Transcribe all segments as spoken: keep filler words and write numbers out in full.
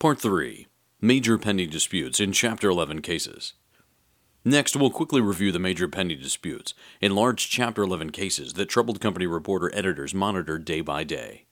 Part three. Major pending disputes in Chapter eleven cases. Next, we'll quickly review the major pending disputes in large Chapter eleven cases that troubled company reporter editors monitored day by day.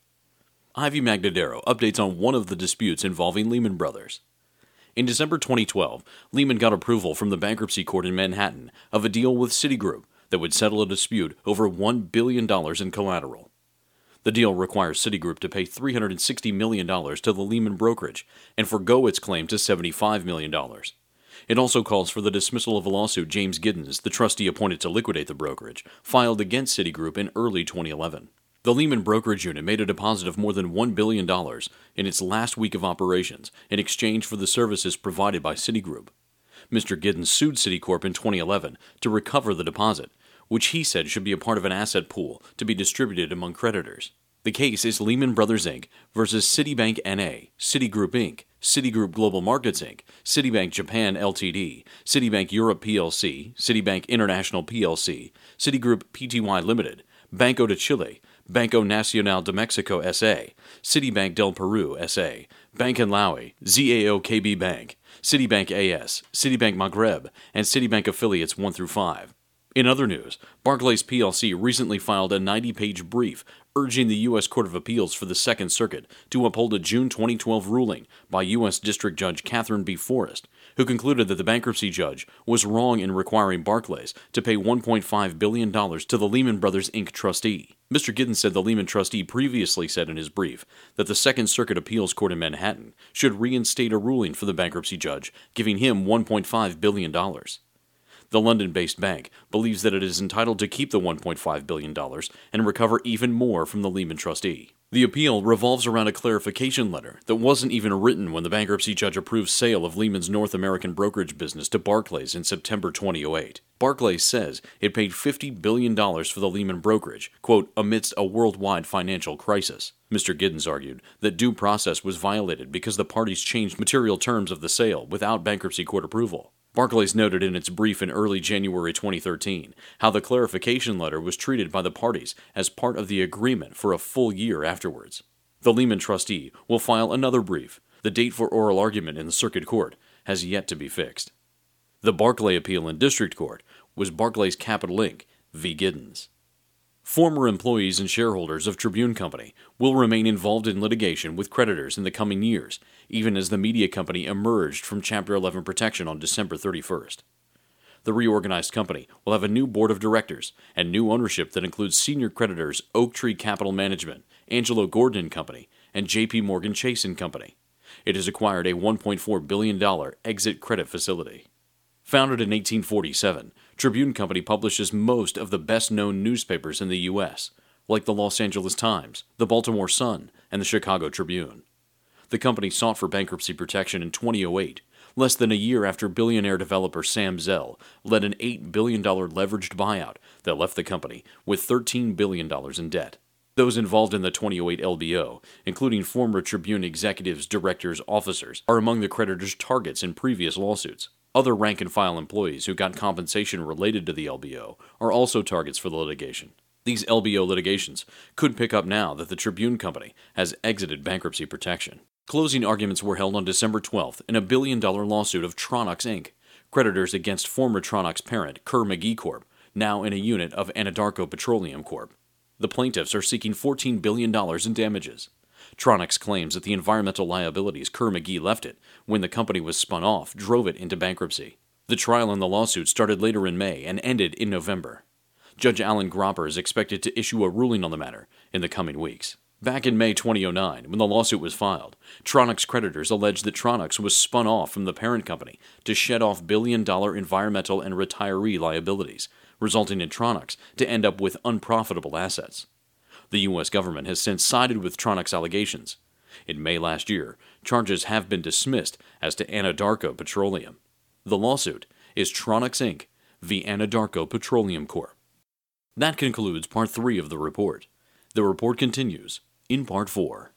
Ivy Magdadero updates on one of the disputes involving Lehman Brothers. In December twenty twelve, Lehman got approval from the bankruptcy court in Manhattan of a deal with Citigroup that would settle a dispute over one billion dollars in collateral. The deal requires Citigroup to pay three hundred sixty million dollars to the Lehman brokerage and forgo its claim to seventy-five million dollars. It also calls for the dismissal of a lawsuit James Giddens, the trustee appointed to liquidate the brokerage, filed against Citigroup in early twenty eleven. The Lehman brokerage unit made a deposit of more than one billion dollars in its last week of operations in exchange for the services provided by Citigroup. Mister Giddens sued Citicorp in twenty eleven to recover the deposit, which he said should be a part of an asset pool to be distributed among creditors. The case is Lehman Brothers Incorporated versus Citibank N A, Citigroup Incorporated, Citigroup Global Markets Incorporated, Citibank Japan Limited, Citibank Europe P L C, Citibank International P L C, Citigroup Pty Limited, Banco de Chile, Banco Nacional de Mexico S A, Citibank del Peru S A, Bank and Laui, Z A O K B Bank, Citibank A S, Citibank Maghreb, and Citibank affiliates one through five. In other news, Barclays P L C recently filed a ninety-page brief urging the U S Court of Appeals for the Second Circuit to uphold a June twenty twelve ruling by U S District Judge Catherine B. Forrest, who concluded that the bankruptcy judge was wrong in requiring Barclays to pay one point five billion dollars to the Lehman Brothers Incorporated trustee. Mister Giddens said the Lehman trustee previously said in his brief that the Second Circuit Appeals Court in Manhattan should reinstate a ruling for the bankruptcy judge, giving him one point five billion dollars. The London-based bank believes that it is entitled to keep the one point five billion dollars and recover even more from the Lehman trustee. The appeal revolves around a clarification letter that wasn't even written when the bankruptcy judge approved sale of Lehman's North American brokerage business to Barclays in September twenty oh eight. Barclays says it paid fifty billion dollars for the Lehman brokerage, quote, amidst a worldwide financial crisis. Mister Giddens argued that due process was violated because the parties changed material terms of the sale without bankruptcy court approval. Barclays noted in its brief in early January twenty thirteen how the clarification letter was treated by the parties as part of the agreement for a full year afterwards. The Lehman trustee will file another brief. The date for oral argument in the circuit court has yet to be fixed. The Barclay appeal in district court was Barclays Capital Incorporated v. Giddens. Former employees and shareholders of Tribune Company will remain involved in litigation with creditors in the coming years, even as the media company emerged from Chapter eleven protection on December thirty-first. The reorganized company will have a new board of directors and new ownership that includes senior creditors Oaktree Capital Management, Angelo Gordon and Company, and J P Morgan Chase and Company. It has acquired a one point four billion dollars exit credit facility. Founded in eighteen forty-seven, Tribune Company publishes most of the best-known newspapers in the U S, like the Los Angeles Times, the Baltimore Sun, and the Chicago Tribune. The company sought for bankruptcy protection in twenty oh eight, less than a year after billionaire developer Sam Zell led an eight billion dollars leveraged buyout that left the company with thirteen billion dollars in debt. Those involved in the twenty oh eight L B O, including former Tribune executives, directors, officers, are among the creditors' targets in previous lawsuits. Other rank-and-file employees who got compensation related to the L B O are also targets for the litigation. These L B O litigations could pick up now that the Tribune Company has exited bankruptcy protection. Closing arguments were held on December twelfth in a billion-dollar lawsuit of Tronox Incorporated, creditors against former Tronox parent Kerr-McGee Corp, now in a unit of Anadarko Petroleum Corp. The plaintiffs are seeking fourteen billion dollars in damages. Tronox claims that the environmental liabilities Kerr-McGee left it when the company was spun off drove it into bankruptcy. The trial in the lawsuit started later in May and ended in November. Judge Alan Gropper is expected to issue a ruling on the matter in the coming weeks. Back in May twenty oh nine, when the lawsuit was filed, Tronox creditors alleged that Tronox was spun off from the parent company to shed off billion-dollar environmental and retiree liabilities, resulting in Tronox to end up with unprofitable assets. The U S government has since sided with Tronox allegations. In May last year, charges have been dismissed as to Anadarko Petroleum. The lawsuit is Tronox Incorporated v. Anadarko Petroleum Corp. That concludes Part three of the report. The report continues in Part four.